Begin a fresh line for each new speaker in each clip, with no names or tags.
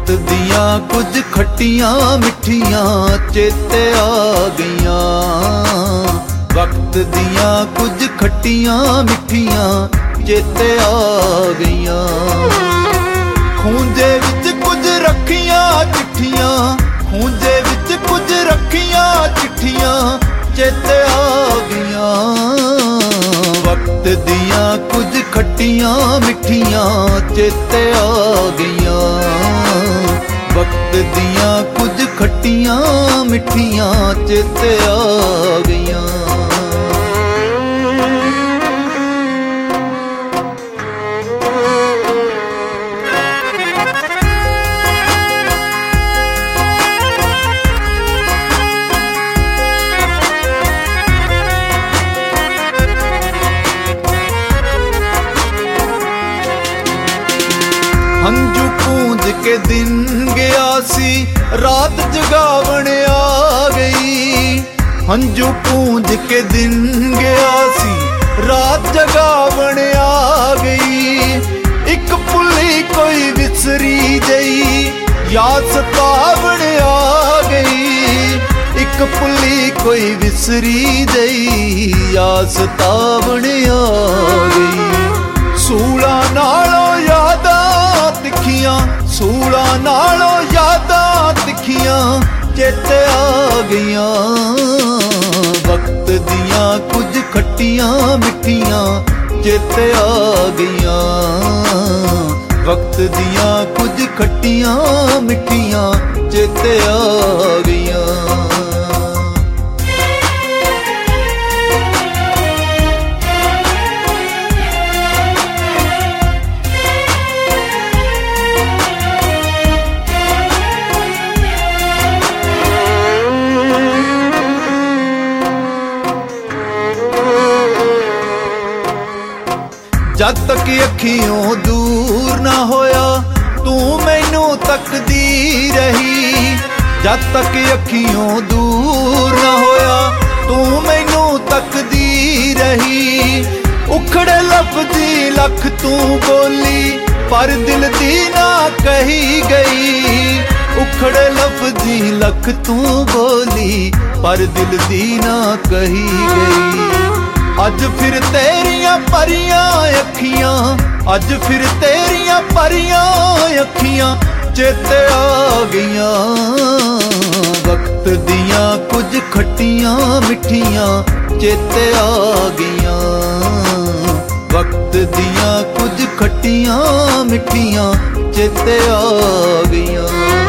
वक्त दियां कुछ खट्टियां मिठियां चेते आ गईयां। वक्त दियां कुछ खट्टियां मिठियां चेते आ गईयां। खूंजे विच कुछ रखियां चिट्ठियां, खूंजे विच कुछ रखियां चिट्ठियां चेते आ गईयां। वक्त दियां कुछ खट्टियां मिठियां चेते आ गईयां। वक्त दियां कुछ खट्टियां मिठियां चेते आ गईयां। हंजू पूंज के दिन गया सी रात जगावण आ गई। हंजू पूंज के दिन गया सी रात जगावण आ गई। एक पुली कोई विसरी जई याद सतावण आ गई। एक पुली कोई विसरी जई याद सतावण आ गई। सूला नालों यादां तिखियां, सूला नालों यादां तिखियां चेते आ गईयां। वक्त दियां कुछ खट्टियां मिठियां चेते आ गईयां। वक्त दियां कुछ खट्टियां मिठियां चेते आ गईयां। जद तक अखियों दूर ना होया तू मैनू तकदी रही। जद तक अखियों दूर ना होया तू मैनू तकदी रही। उखड़े लफ्ज़ी लख तू बोली पर दिल दी ना कही गई। उखड़े लफ्ज़ी लख तू बोली पर दिल दी ना कही गई। अज फिर तेरियां परियां अखियां, अज फिर तेरियां परियां अखियां चेते आ गईयां। वक्त दियां कुछ खट्टियां मिठियां चेते आ गईयां। वक्त दियां कुछ खट्टियां मिठियां चेते आ गईयां।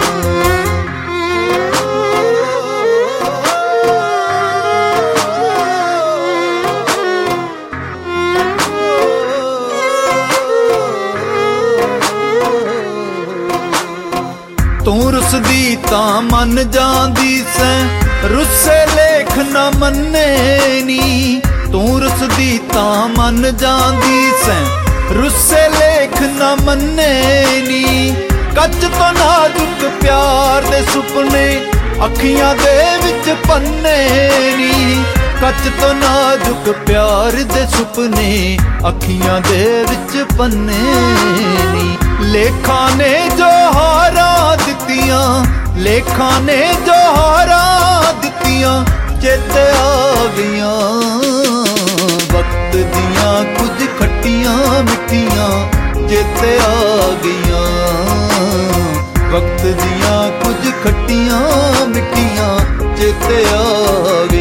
तू रुसदी तां मन जांदी सैं रुस्से लेख ना मन्ने नी। तू रुसदी तां मन जांदी सैं रुस्से लेख ना मन्ने नी। कच तो नाजुक प्यार दे सुपने अखियां दे विच पन्ने नी। कच तो नाजुक प्यार दे सुपने अखियां दे विच पन्ने नी। लेखा ने जो हारा दित्तियां, लेखा ने जो हारा दित्तियां चेते आ गईयां। वक्त दियां कुछ खट्टियां मिठियां चेते आ गईयां। वक्त दियां कुछ खट्टियां मिठियां चेते आ गईयां।